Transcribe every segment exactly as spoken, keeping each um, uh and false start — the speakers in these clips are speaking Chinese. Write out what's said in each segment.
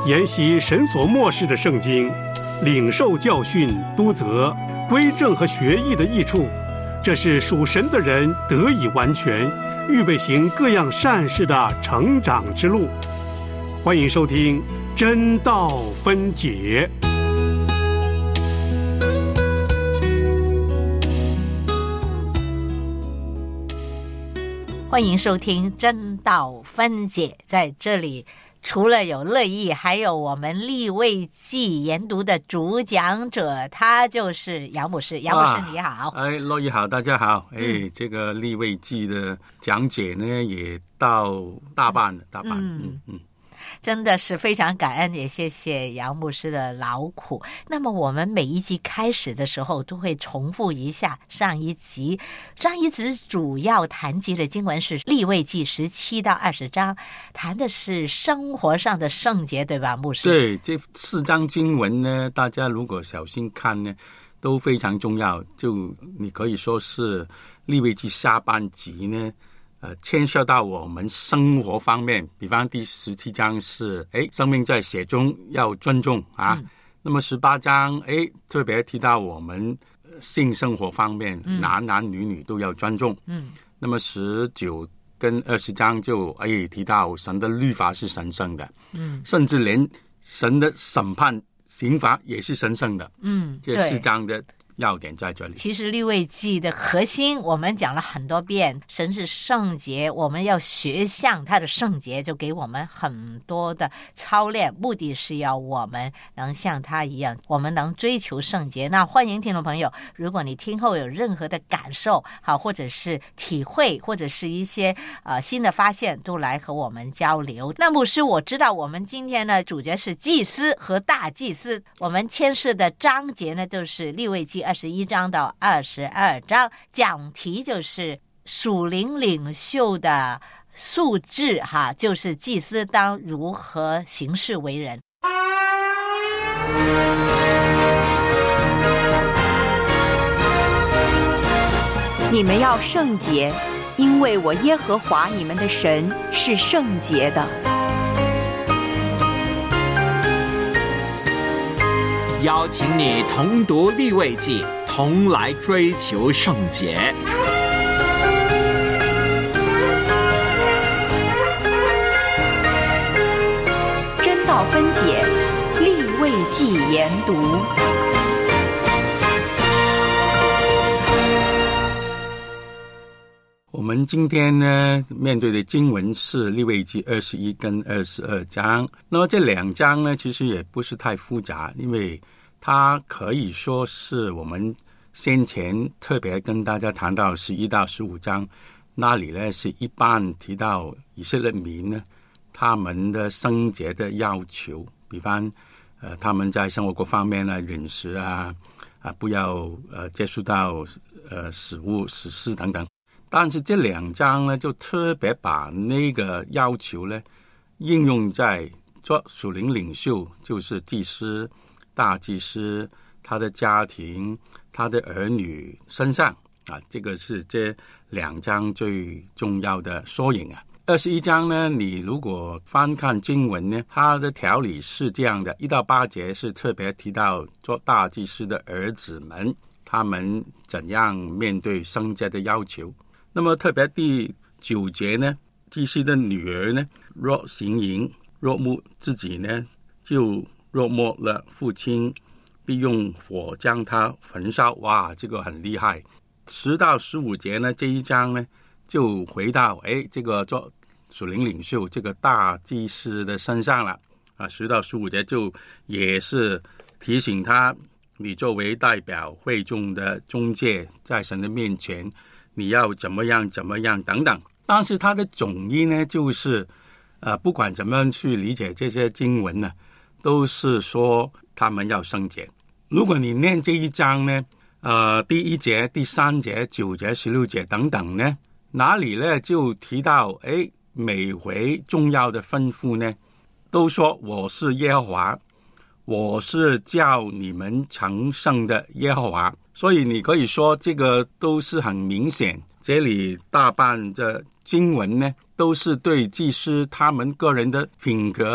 研习神所默示的圣经，领受教训、督责、归正和学艺的益处，这是属神的人得以完全，预备行各样善事的成长之路。欢迎收听真道分解。 欢迎收听真道分解，在这里除了有乐意，还有我们利未记研读的主讲者，他就是杨牧师。杨牧师你好。 哎，乐意好，大家好。哎、 嗯， 这个利未记的讲解呢，也到大半了，大半。 嗯嗯嗯。 真的是非常感恩，也谢谢杨牧师的劳苦。那么我们每一集开始的时候都会重复一下上一集，上一集主要谈及的经文是利未记十七到二十章，谈的是生活上的圣洁，对吧，牧师？ 对，这四章经文呢，大家如果小心看呢，都非常重要。就你可以说是利未记下半集呢，呃，牵涉到我们生活方面，比方第十七章是，哎，生命在血中要尊重啊。嗯、那么十八章，哎，特别提到我们性生活方面，嗯、男男女女都要尊重。嗯。那么十九跟二十章就哎提到神的律法是神圣的，嗯，甚至连神的审判刑罚也是神圣的。嗯，这四章的要点在这里。 其实利未记的核心我们讲了很多遍，神是圣洁，我们要学像他的圣洁，就给我们很多的操练，目的是要我们能像他一样，我们能追求圣洁。那欢迎听众朋友，如果你听后有任何的感受好，或者是体会，或者是一些呃新的发现，都来和我们交流。那牧师，我知道我们今天呢主角是祭司和大祭司，我们牵涉的章节呢就是利未记二十一章到二十二章，讲题就是属灵领袖的素质哈，就是祭司当如何行事为人。 你们要圣洁，因为我耶和华你们的神是圣洁的。 邀请你同读利未记，同来追求圣洁。 真道分解，利未记研读。 我们今天呢面对的经文是利未记二十一跟二十二章，那么这两章呢其实也不是太复杂，因为它可以说是我们先前特别跟大家谈到十一到十五章，那里呢是一般提到以色列民呢他们的圣洁的要求，比方呃他们在生活各方面呢饮食啊啊不要呃接触到呃食物死事等等。但是这两章呢，就特别把那个要求呢应用在做属灵领袖，就是祭司、大祭司、他的家庭、他的儿女身上啊。这个是这两章最重要的缩影啊。二十一章呢，你如果翻看经文呢，它的条理是这样的：一到八节是特别提到做大祭司的儿子们，他们怎样面对圣洁的要求。那么特别第九节呢，祭司的女儿呢，若行淫，若慕自己呢，就若没了父亲，必用火将他焚烧。哇，这个很厉害。十到十五节呢，这一章呢，就回到哎这个做属灵领袖这个大祭司的身上了啊。十到十五节就也是提醒他，你作为代表会众的中介，在神的面前你要怎么样怎么样等等。但是它的总意呢，就是呃，不管怎么样去理解这些经文呢，都是说他们要圣洁。如果你念这一章呢，呃，第一节、第三节、九节、十六节等等呢，哪里呢就提到，哎，每回重要的吩咐呢，都说我是耶和华，我是叫你们成圣的耶和华。所以你可以说这个都是很明显，这里大半的经文呢都是对祭司他们个人的品格啊，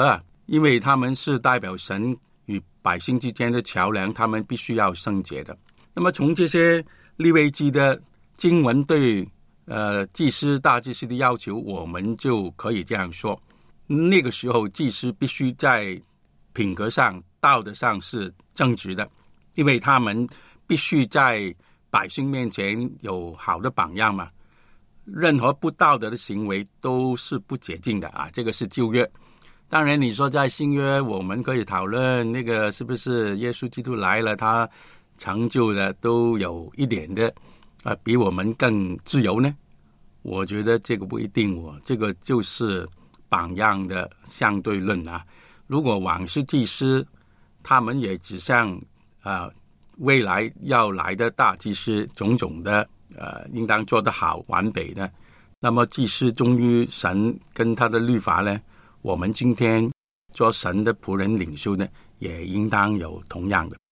因为他们是代表神与百姓之间的桥梁，他们必须要圣洁的。那么从这些利未记的经文对呃祭司大祭司的要求，我们就可以这样说，那个时候祭司必须在品格上道德上是正直的，因为他们必须在百姓面前有好的榜样嘛。任何不道德的行为都是不洁净的啊，这个是旧约。当然你说在新约我们可以讨论那个是不是耶稣基督来了，他成就的都有一点的啊、呃，比我们更自由呢？我觉得这个不一定哦，这个就是榜样的相对论啊。如果往世祭司他们也指向啊、呃、未来要来的大祭司种种的呃应当做得好完备的，那么祭司忠于神跟他的律法呢，我们今天做神的仆人领袖呢，也应当有同样的。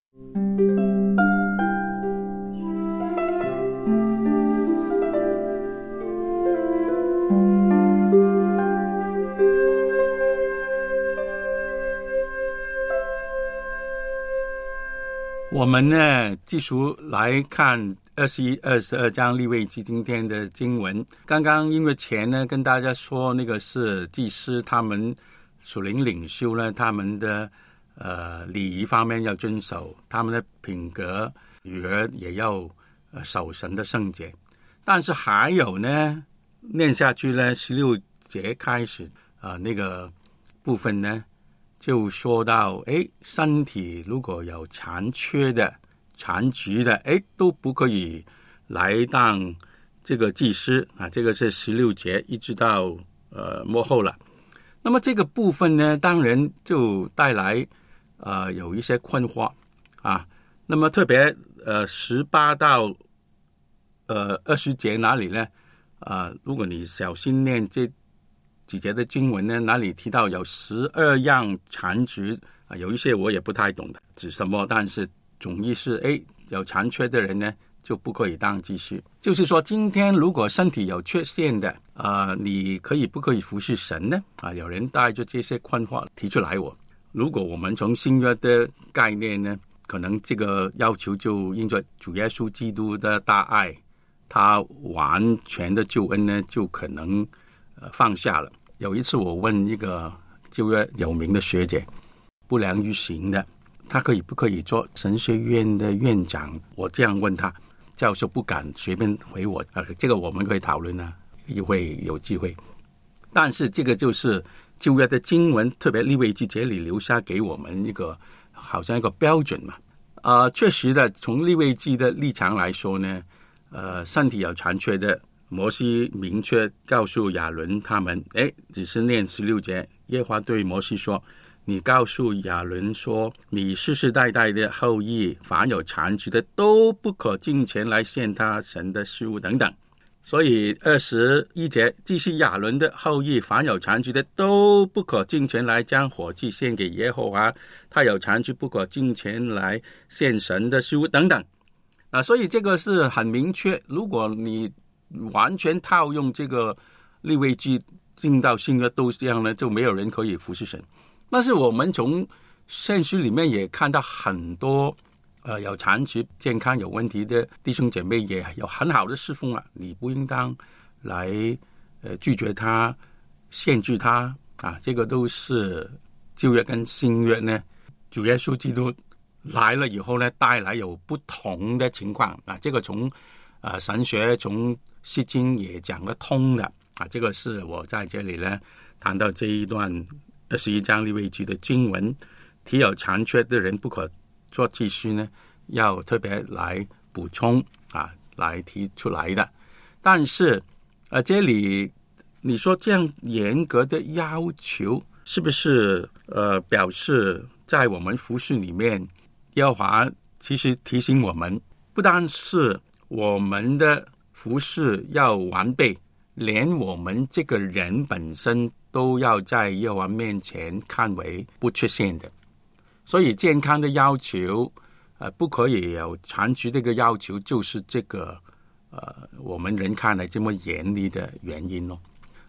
我们呢继续来看二十一、二十二章利未记今天的经文。刚刚因为前呢跟大家说那个是祭司他们属灵领袖呢，他们的呃礼仪方面要遵守，他们的品格女儿也要、呃、守神的圣洁。但是还有呢，念下去呢十六节开始啊、呃、那个部分呢就说到，哎，身体如果有残缺的、残疾的，哎，都不可以来当这个祭司啊。这个是十六节一直到呃末后了。那么这个部分呢，当然就带来呃有一些困惑啊。那么特别呃十八到呃二十节哪里呢？啊、呃，如果你小心念这几节的经文呢，哪里提到有十二样残疾啊？有一些我也不太懂的指什么，但是总意是，哎，有残缺的人呢就不可以当祭司。就是说，今天如果身体有缺陷的啊、呃，你可以不可以服侍神呢？啊，有人带着这些困惑提出来我。如果我们从新约的概念呢，可能这个要求就因着主耶稣基督的大爱，他完全的救恩呢，就可能呃放下了。有一次我问一个旧约有名的学姐，不良于行的，他可以不可以做神学院的院长？我这样问他，教授不敢随便回我、呃、这个我们可以讨论啊，也会有机会。但是这个就是旧约的经文，特别利未记这里留下给我们一个好像一个标准嘛。呃，确实的，从利未记的立场来说呢，呃，身体有残缺的，摩西明确告诉亚伦他们，哎，只是念十六节，耶和华对摩西说，你告诉亚伦说，你世世代代的后裔凡有残疾的都不可进前来献他神的事物等等。所以二十一节，既是亚伦的后裔凡有残疾的都不可进前来将火祭献给耶和华，他有残疾不可进前来献神的事物等等啊，所以这个是很明确。如果你完全套用这个利未记进到新约都这样呢，就没有人可以服侍神。但是我们从圣书里面也看到很多呃有残疾、健康有问题的弟兄姐妹也有很好的侍奉啊，你不应当来呃拒绝他、限制他啊，这个都是旧约跟新约呢，主耶稣基督来了以后呢，带来有不同的情况啊，这个从呃神学、从诗经也讲得通的啊，这个是我在这里呢谈到这一段二十一章利未记的经文，体有残缺的人不可做祭司呢，要特别来补充啊，来提出来的。但是呃，这里你说这样严格的要求，是不是呃表示在我们服事里面，耶和华其实提醒我们，不单是我们的服事要完备，连我们这个人本身都要在耶和华面前看为不缺陷的。所以健康的要求呃，不可以有残疾这个要求，就是这个呃，我们人看来这么严厉的原因咯。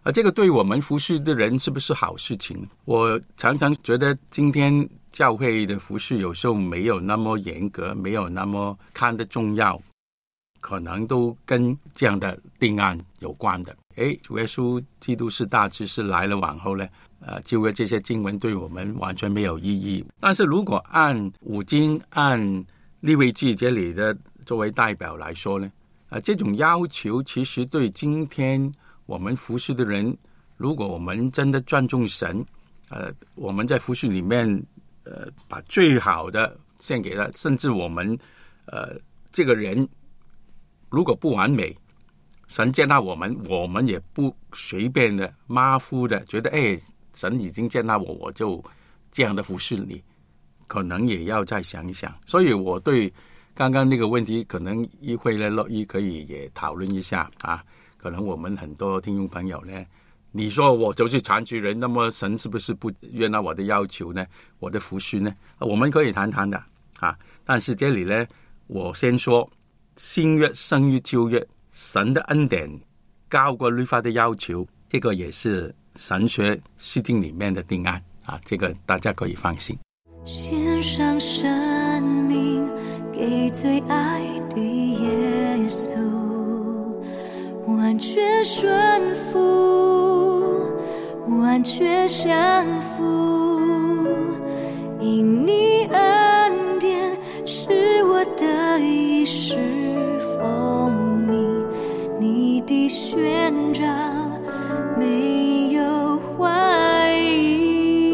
而这个对我们服侍的人是不是好事情？我常常觉得今天教会的服侍有时候没有那么严格，没有那么看得重要，可能都跟这样的定案有关的。诶，主耶稣基督是大知识来了往后呢，呃，旧约这些经文对我们完全没有意义。但是如果按五经、按利未记这里的作为代表来说呢，呃，这种要求其实对今天我们服侍的人，如果我们真的尊重神，呃，我们在服侍里面，呃，把最好的献给他，甚至我们，呃，这个人如果不完美，神接纳我们，我们也不随便的马虎的觉得，哎，神已经接纳我，我就这样的服侍你，可能也要再想一想。所以我对刚刚那个问题，可能议会呢乐意可以也讨论一下啊。可能我们很多听众朋友呢，你说我就是残疾人，那么神是不是不悦纳我的要求呢？我的服侍呢？我们可以谈谈的啊。但是这里呢，我先说，新约胜于旧约，神的恩典高过律法的要求，这个也是神学释经里面的定案啊，这个大家可以放心。 献上生命给最爱的耶稣，完全顺服，完全降服，因你恩典是我的一世风靡，你的宣召没有怀疑。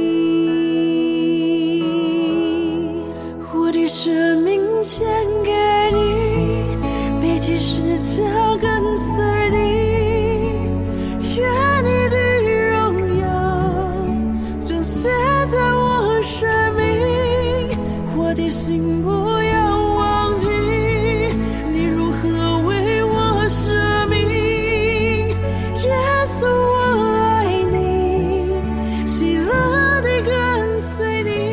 我的生命献给你，背起十字架跟随你，愿你的荣耀彰显在我生命，我的心不要忘记你如何为我舍命，耶稣我爱你，喜乐地跟随你。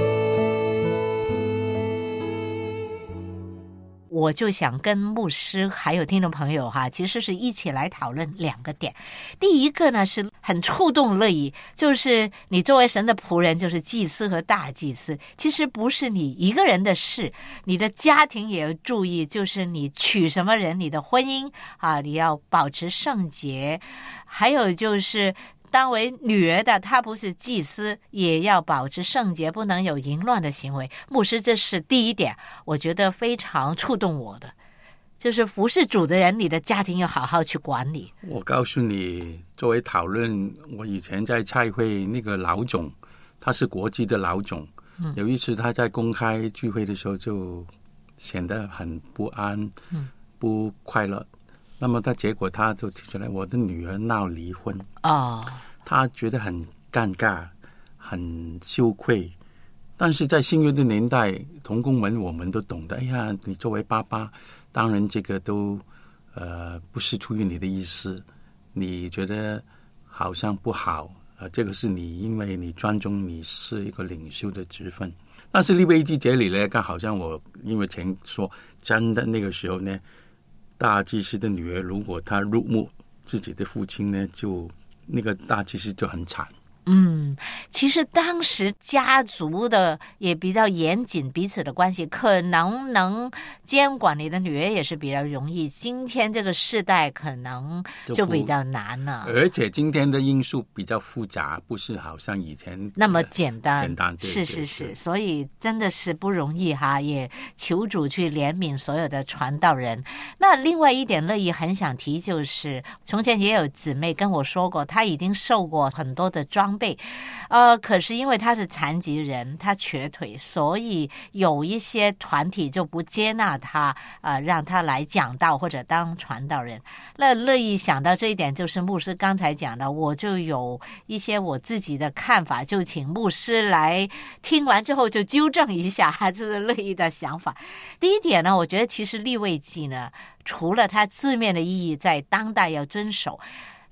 我就想跟牧师还有听众朋友哈，其实是一起来讨论两个点。第一个呢是很触动乐意，就是你作为神的仆人，就是祭司和大祭司，其实不是你一个人的事，你的家庭也要注意，就是你娶什么人，你的婚姻啊，你要保持圣洁，还有就是当为女儿的，她不是祭司，也要保持圣洁，不能有淫乱的行为。牧师，这是第一点，我觉得非常触动我的，就是服侍主的人，你的家庭要好好去管理。 我告诉你，作为讨论，我以前在差会那个老总，他是国际的老总，嗯、有一次他在公开聚会的时候就显得很不安、嗯、不快乐。那么他结果他就提出来，我的女儿闹离婚哦， 他觉得很尴尬，很羞愧。但是在新约的年代，同工们我们都懂得，哎呀，你作为爸爸，当然这个都呃不是出于你的意思，你觉得好像不好，呃，这个是你因为你尊重你是一个领袖的职分。但是利未记这里呢，刚好像我因为前说，真的那个时候呢，大祭司的女儿如果她辱没自己的父亲呢，就那个大祭司就很惨。 嗯，其实当时家族的也比较严谨，彼此的关系可能能监管你的女儿也是比较容易。今天这个世代可能就比较难了， 而且今天的因素比较复杂，不是好像以前那么简单。 简单，对是是是，所以真的是不容易哈，也求主去怜悯所有的传道人。那另外一点乐意很想提，就是从前也有姊妹跟我说过，她已经受过很多的装备，呃，可是因为他是残疾人，他瘸腿，所以有一些团体就不接纳他，呃，让他来讲道或者当传道人。那乐意想到这一点，就是牧师刚才讲的，我就有一些我自己的看法，就请牧师来听完之后就纠正一下，这是乐意的想法。第一点呢，我觉得其实利未记呢，除了它字面的意义在当代要遵守，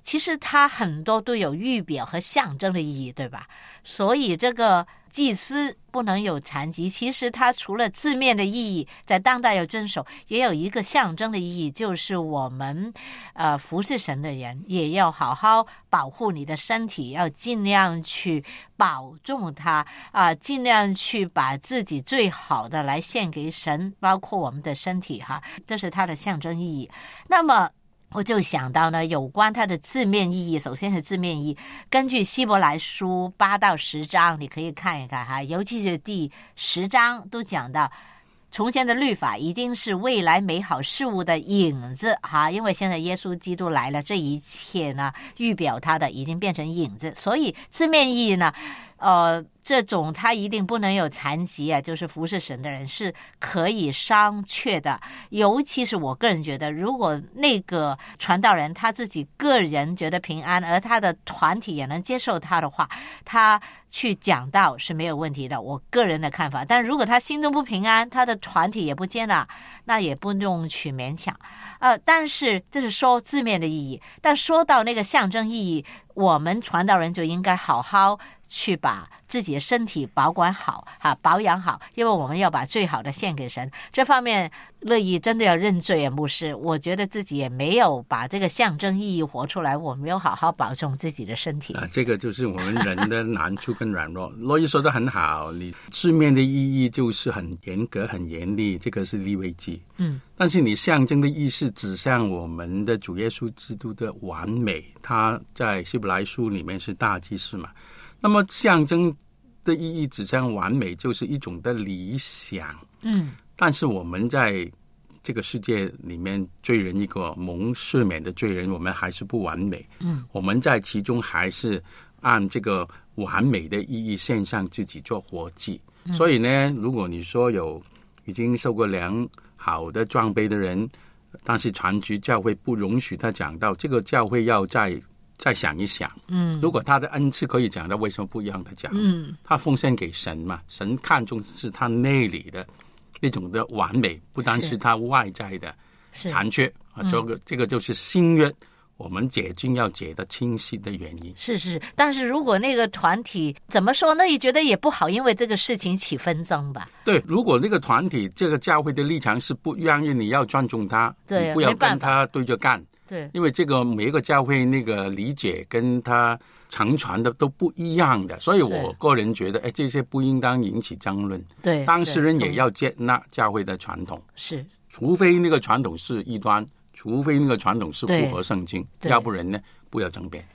其实它很多都有预表和象征的意义，对吧？所以这个祭司不能有残疾，其实它除了字面的意义在当代要遵守，也有一个象征的意义，就是我们呃服侍神的人也要好好保护你的身体，要尽量去保重它啊、呃，尽量去把自己最好的来献给神，包括我们的身体哈，这是它的象征意义。那么我就想到呢，有关它的字面意义，首先是字面意义，根据希伯来书八到十章，你可以看一看哈，尤其是第十章都讲到，从前的律法已经是未来美好事物的影子哈，因为现在耶稣基督来了，这一切呢预表他的已经变成影子，所以字面意义呢，呃。这种他一定不能有残疾啊，就是服侍神的人是可以商榷的。尤其是我个人觉得，如果那个传道人他自己个人觉得平安，而他的团体也能接受他的话，他去讲道是没有问题的，我个人的看法。但如果他心中不平安，他的团体也不接纳，那也不用去勉强。呃，但是这是说字面的意义，但说到那个象征意义，我们传道人就应该好好去把自己的身体保管好啊，保养好，因为我们要把最好的献给神。这方面乐意真的要认罪啊，牧师，我觉得自己也没有把这个象征意义活出来，我没有好好保重自己的身体啊，这个就是我们人的难处跟软弱。乐意说得很好，你字面的意义就是很严格很严厉，这个是利未记， 嗯， 但是你象征的意思指向我们的主耶稣基督的完美，他在希伯来书里面是大祭司嘛，那么象征的意义指向完美就是一种的理想， 嗯， 但是我们在这个世界里面，罪人一个蒙赦免的罪人，我们还是不完美， 嗯， 我们在其中还是按这个完美的意义献上自己做活祭，嗯，所以呢，如果你说有已经受过良好的装备的人，但是传局教会不容许他讲到，这个教会要再再想一想， 嗯， 如果他的恩赐可以讲到，为什么不让他讲？ 嗯， 他奉献给神嘛，神看重是他内里的那种的完美，不单是他外在的残缺啊。这个这个就是新约我们解经要解的清晰的原因。 是是，但是如果那个团体怎么说呢？你觉得也不好，因为这个事情起纷争吧？ 对，如果那个团体这个教会的立场是不愿意，你要尊重他， 对， 你不要跟他对着干。 对， 因为这个每一个教会那个理解跟他承传的都不一样的，所以我个人觉得，哎，这些不应当引起争论。 对， 当事人也要接纳教会的传统， 是， 除非那个传统是异端，除非那个传统是不合圣经，要不然呢，不要争辩。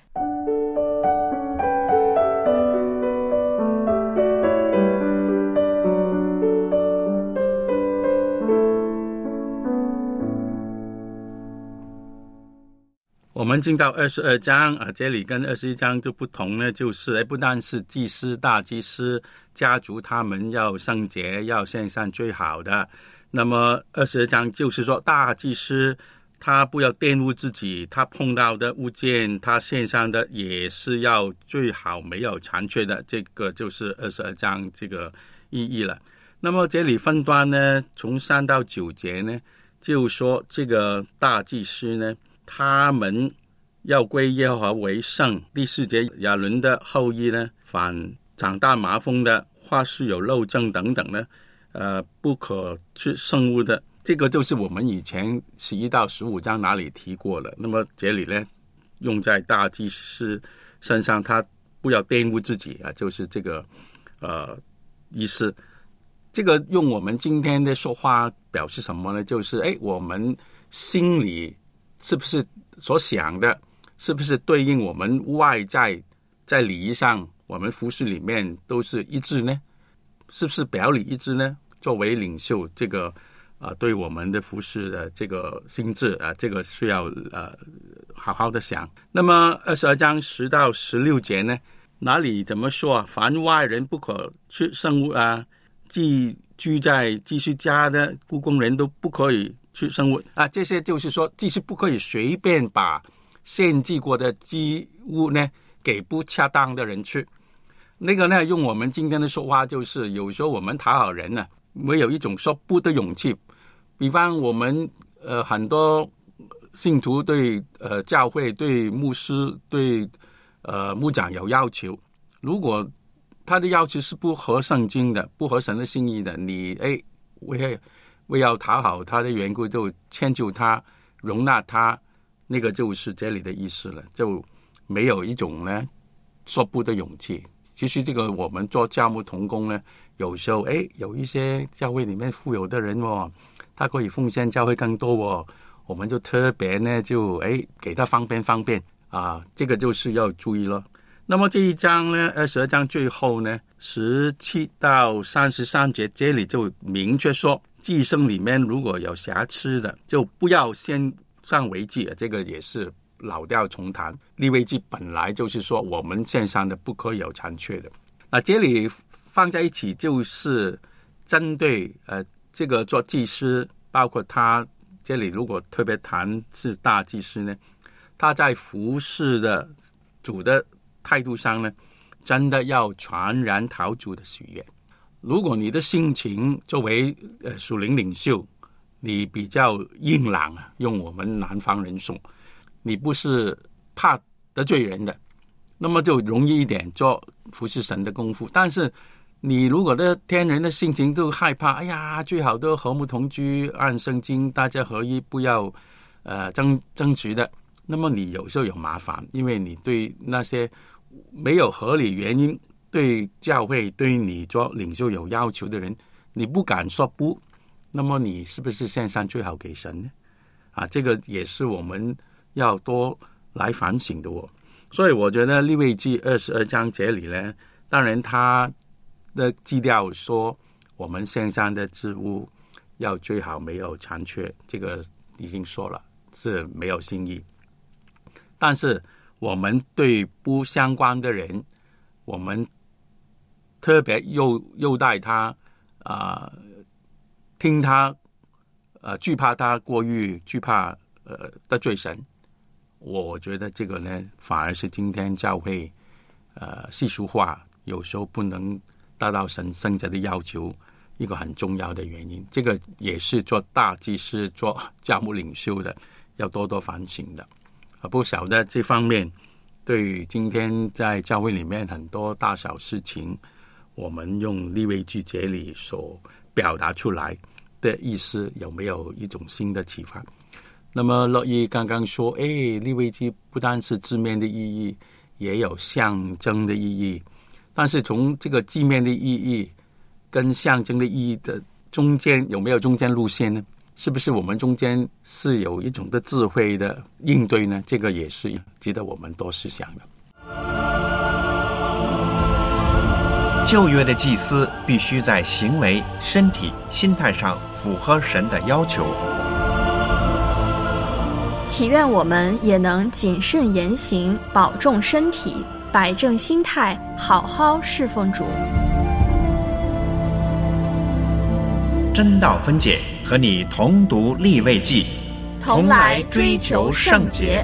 我们进到二十二章啊，这里跟二十一章就不同呢，就是不但是祭司、大祭司家族他们要圣洁，要献上最好的。那么二十二章就是说，大祭司他不要玷污自己，他碰到的物件，他献上的也是要最好，没有残缺的。这个就是二十二章这个意义了。那么这里分段呢，从三到九节呢，就说这个大祭司呢，他们要归耶和华为圣。第四节，亚伦的后裔呢，凡长大麻风的，或是有漏症等等呢，呃，不可吃圣物的。这个就是我们以前十一到十五章哪里提过了。那么这里呢，用在大祭司身上，他不要玷污自己啊，就是这个呃意思。这个用我们今天的说话表示什么呢？就是哎，我们心里是不是所想的，是不是对应我们外在在礼仪上，我们服事里面都是一致呢？是不是表里一致呢？作为领袖，这个啊、呃，对我们的服事的这个心智啊、呃，这个需要呃好好的想。那么二十二章十到十六节呢，哪里怎么说啊？凡外人不可吃圣物啊，寄居在寄居家的雇工人都不可以去生物啊，这些就是说，祭司不可以随便把献祭过的祭物呢给不恰当的人吃。那个呢，用我们今天的说话，就是有时候我们讨好人呢、啊，没有一种说不的勇气。比方我们呃很多信徒对呃教会、对牧师、对呃牧长有要求，如果他的要求是不合圣经的、不合神的心意的，你哎为为要讨好他的缘故，就迁就他、容纳他，那个就是这里的意思了，就没有一种呢说不的勇气。其实这个我们做教牧同工呢，有时候哎有一些教会里面富有的人哦，他可以奉献教会更多哦，我们就特别呢就哎给他方便方便啊，这个就是要注意了。那么这一章呢，二十二章最后呢，十七到三十三节这里就明确说，祭牲里面如果有瑕疵的，就不要先上为祭，这个也是老调重弹。利未记本来就是说我们献上的不可以有残缺的，那这里放在一起就是针对呃这个做祭司，包括他这里如果特别谈是大祭司呢，他在服侍的主的态度上呢，真的要全然讨主的喜悦。如果你的心情作为呃属灵领袖，你比较硬朗啊，用我们南方人说，你不是怕得罪人的，那么就容易一点做服侍神的功夫。但是你如果的天人的心情都害怕，哎呀，最好都和睦同居，按圣经大家合一，不要呃争争执的，那么你有时候有麻烦，因为你对那些没有合理原因对教会对你做领袖有要求的人，你不敢说不，那么你是不是献上最好给神呢？啊，这个也是我们要多来反省的哦。所以我觉得利未记二十二章这里呢，当然他的基调说我们献上的祭物要最好没有残缺，这个已经说了是没有新意。但是我们对不相关的人，我们特别优优待他啊、呃，听他呃惧怕他过于惧怕呃得罪神，我觉得这个呢反而是今天教会呃世俗化有时候不能达到神圣者的要求一个很重要的原因。这个也是做大祭司做教牧领袖的要多多反省的。不晓得这方面对今天在教会里面很多大小事情，我们用利未记这里所表达出来的意思有没有一种新的启发？那么乐意刚刚说，哎，利未记不单是字面的意义，也有象征的意义。但是从这个字面的意义跟象征的意义的中间有没有中间路线呢？是不是我们中间是有一种的智慧的应对呢？这个也是值得我们多思想的。 旧约的祭司必须在行为、身体、心态上符合神的要求。 祈愿我们也能谨慎言行，保重身体，摆正心态，好好侍奉主。 真道分解，和你同读利未记， 同来追求圣洁。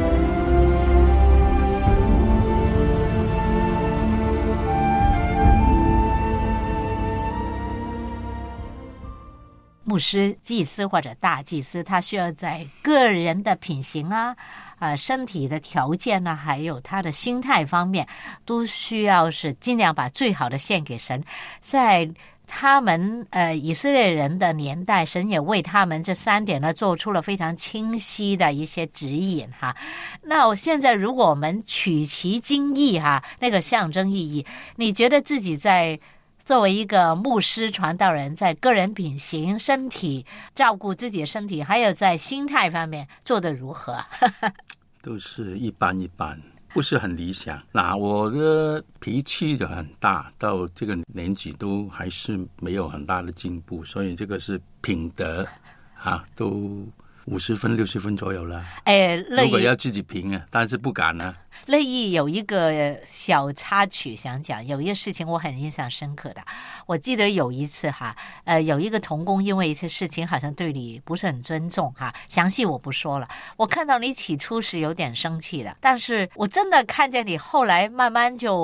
牧师、祭司或者大祭司，他需要在个人的品行啊、呃、身体的条件啊，还有他的心态方面，都需要是尽量把最好的献给神。在他们呃以色列人的年代，神也为他们这三点呢做出了非常清晰的一些指引哈。那我现在如果我们取其精义哈，那个象征意义，你觉得自己在作为一个牧师传道人，在个人品行、身体照顾自己的身体，还有在心态方面做得如何？ 都是一般一般，不是很理想。那我的脾气就很大，到这个年纪都还是没有很大的进步，所以这个是品德啊，都五十分六十分左右了。哎，如果要自己评啊，但是不敢啊。 乐意有一个小插曲想讲，有一个事情我很印象深刻的。我记得有一次哈，呃，有一个同工因为一些事情好像对你不是很尊重哈，详细我不说了。我看到你起初是有点生气的，但是我真的看见你后来慢慢就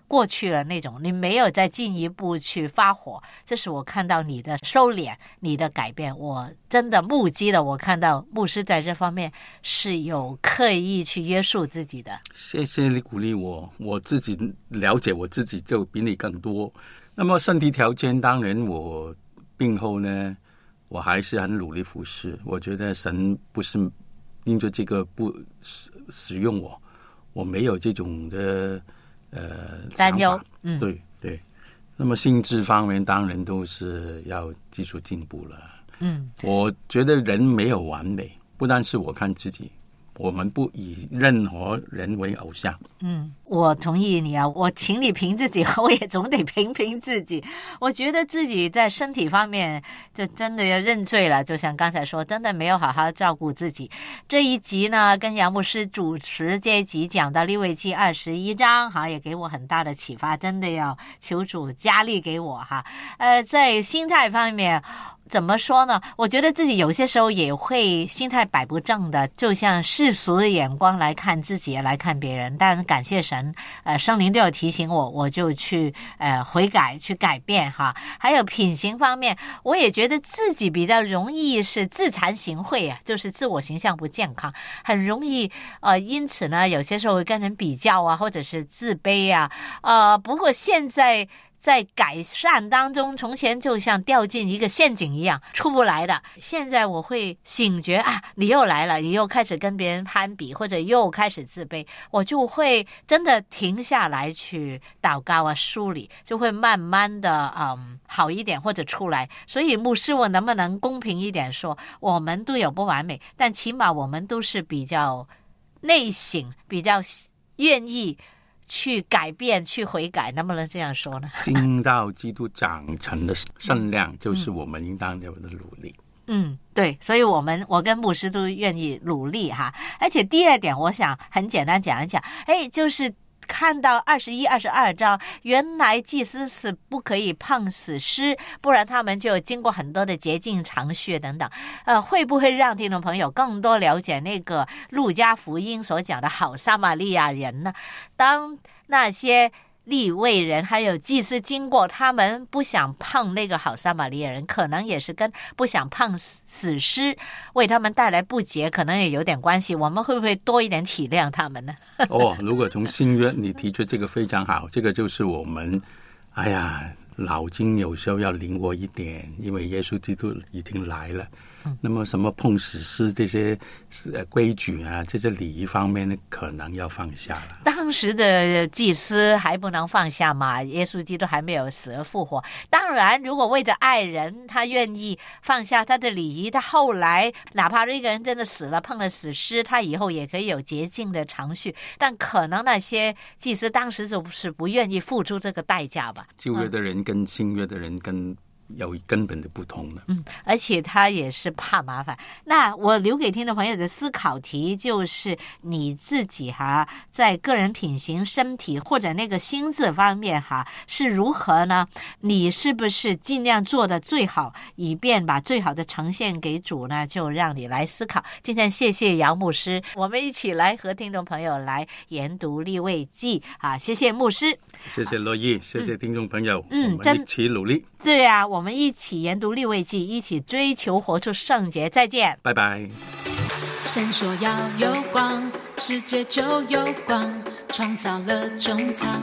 过去了那种，你没有再进一步去发火，这是我看到你的收敛，你的改变，我真的目击了，我看到牧师在这方面是有刻意去约束自己的。 谢谢你鼓励我，我自己了解我自己就比你更多。那么身体条件，当然我病后呢，我还是很努力服侍。我觉得神不是因着这个不使用我，我没有这种的呃担忧。 嗯，对对。那么性质方面，当然都是要技术进步了。 嗯， 我觉得人没有完美，不但是我看自己，我们不以任何人为偶像。 嗯，我同意你啊，我请你评自己，我也总得评评自己。我觉得自己在身体方面就真的要认罪了，就像刚才说，真的没有好好照顾自己。这一集呢，跟杨牧师主持这一集讲到利未记二十一章哈，也给我很大的启发，真的要求主加力给我哈。呃，在心态方面怎么说呢？我觉得自己有些时候也会心态摆不正的，就像世俗的眼光来看自己，来看别人。但感谢神，呃，圣灵都有提醒我，我就去呃悔改，去改变哈。还有品行方面，我也觉得自己比较容易是自惭形秽啊，就是自我形象不健康，很容易呃，因此呢，有些时候会跟人比较啊，或者是自卑啊。呃，不过现在在改善当中，从前就像掉进一个陷阱一样出不来的，现在我会醒觉啊，你又来了，你又开始跟别人攀比，或者又开始自卑，我就会真的停下来去祷告啊，梳理，就会慢慢的嗯好一点或者出来。所以牧师，我能不能公平一点说，我们都有不完美，但起码我们都是比较内省，比较愿意去改变，去悔改，能不能这样说呢？ 进到基督长成的圣量，就是我们应当有的努力。 嗯，对，所以我们我跟牧师都愿意努力哈。而且第二点，我想很简单讲一讲，哎，就是看到二十一、二十二章，原来祭司是不可以碰死尸，不然他们就经过很多的洁净长血等等。呃，会不会让听众朋友更多了解那个路加福音所讲的好撒玛利亚人呢？当那些利未人还有祭司经过，他们不想碰那个好撒玛利亚人，可能也是跟不想碰死尸为他们带来不洁可能也有点关系。我们会不会多一点体谅他们呢？ 哦，如果从新约你提出这个非常好，这个就是我们哎呀脑筋有时候要灵活一点，因为耶稣基督已经来了。那么什么碰死尸这些呃规矩啊，这些礼仪方面呢，可能要放下了。 当时的祭司还不能放下嘛，耶稣基督还没有死而复活。当然，如果为着爱人，他愿意放下他的礼仪，他后来哪怕这个人真的死了，碰了死尸，他以后也可以有洁净的长续。但可能那些祭司当时就是不愿意付出这个代价吧。 旧约的人跟新约的人跟有根本的不同了。 嗯，而且他也是怕麻烦。那我留给听众朋友的思考题就是你自己哈，在个人品行、身体或者那个心智方面哈是如何呢？你是不是尽量做的最好，以便把最好的呈现给主呢？就让你来思考。今天谢谢杨牧师，我们一起来和听众朋友来研读利未记啊！谢谢牧师， 谢谢乐意，谢谢听众朋友， 嗯， 我们一起努力。 对啊，我们一起研读利未记，一起追求活出圣洁。再见， 拜拜。 神说要有光，世界就有光，创造了中藏。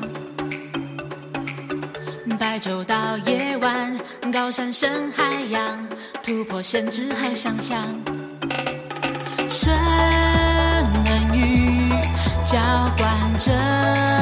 白昼到夜晚，高山深海洋，突破限制和想象。神恩雨浇灌着